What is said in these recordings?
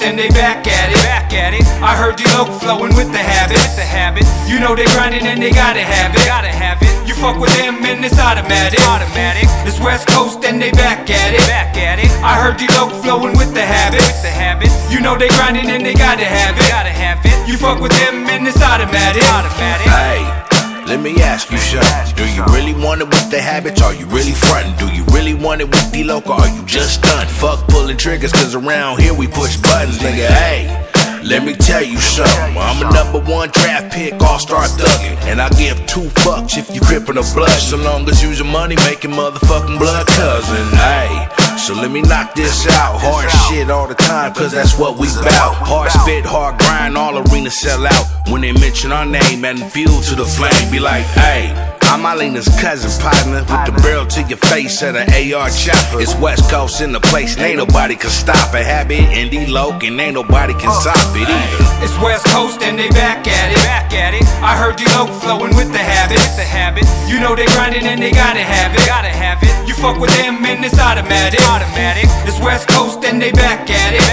and they back at it. I heard D-Loc flowing with the habits. You know they grinding and they gotta have it. You fuck with them and it's automatic. It's West Coast and they back at it. I heard D-Loc flowing with the habits. You know they grinding and they gotta have it. You fuck with them and it's automatic. Hey, let me ask you something. Do you really want it with the habits? Are you really frontin'? Do you really want it with D-Loc? Or are you just done? Fuck pulling triggers, cause around here we push buttons, nigga. Hey, let me tell you something. I'm a #1 draft pick, all-star thuggin', and I give 2 fucks if you crippin' or blood, so long as you's a money-making motherfucking blood cousin. Hey, so let me knock this out. Hard shit all the time, cause that's what we bout. Hard spit, hard grind, all arenas sell out. When they mention our name, adding fuel to the flame, be like, hey, I'm Alina's cousin, partner, with the barrel to your face at an AR chopper. It's West Coast in the place, and ain't nobody can stop it. Habit and D-Loc, and ain't nobody can stop it either. It's West Coast and they back at it. I heard D-Loc flowing with the habits. You know they grinding and they gotta have it. You fuck with them and it's automatic. It's West Coast and they back at it.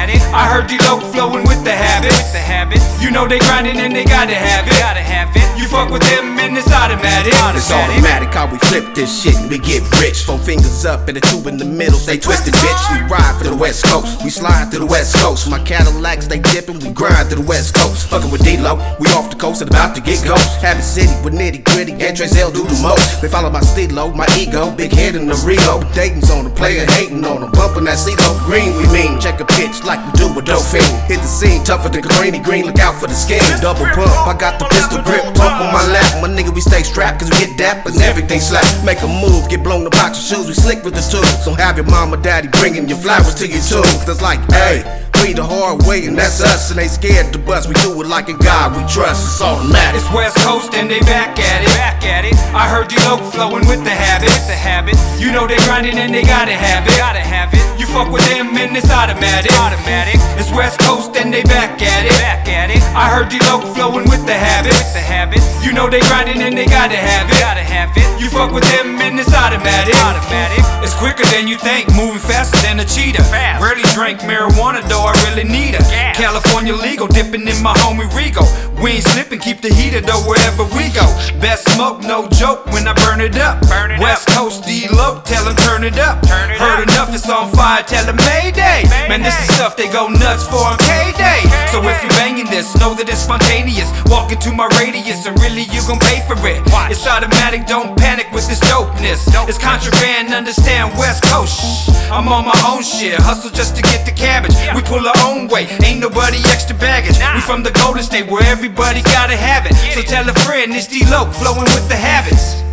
I heard D-Loc flowing with the habits. You know they grinding and they gotta have it. You fuck with them and it's automatic. It's automatic how we flip this shit and we get rich. 4 fingers up and a 2 in the middle, stay twisted, bitch. We ride for the West Coast, we slide through the West Coast. My Cadillacs, they dippin', we grind through the West Coast. Fuckin' with D-Loc, we off the coast and about to get ghost. Habit City with nitty gritty, Andres L do the most. They follow my stilo, my ego, big head in the Rio. Dayton's on the player, hating on them, bumpin' that CeeLo Green. We mean, check a pitch like we do with Dauphin. Hit the scene, tougher than Cabrini Green, look out for the skin. Double pump, I got the pistol grip, pump on my lap. My nigga, we stay strapped cause we get dap and everything slap. Make a move, get blown the box of shoes, we slick with the tools. Don't have your mama, daddy bringing your flowers to your tomb. Cause like, hey, we the hard way and that's us. And they scared to bust, we do it like a God we trust. It's automatic. It's West Coast and they back at it. I heard D-Loc flowing with the habits. You know they grinding and they gotta have it. You fuck with them and it's automatic. It's West Coast and they back at it. I heard D-Loc flowing with the habits. You know they grinding and they gotta have it. You fuck with them and it's automatic. It's quicker than you think, moving faster than a cheetah. Rarely drink marijuana though I really need her. California legal, dipping in my homie Rigo. We ain't slipping, keep the heater though wherever we go. Best smoke, no joke when I burn it up. West Coast D-Loc, tell them turn it up. Heard enough, it's on fire, tell them Mayday. Man, this is stuff they go nuts for on K-Day. So if you banging this, know that it's spontaneous. Walk into my radius and really you gon' pay for it. It's automatic, don't panic with this dopeness. It's contraband, understand West Coast. I'm on my own shit, hustle just to get the cabbage. We pull our own way, ain't nobody extra baggage. We from the Golden State where everybody gotta have it. So tell a friend, it's D-Loc flowing with the habits.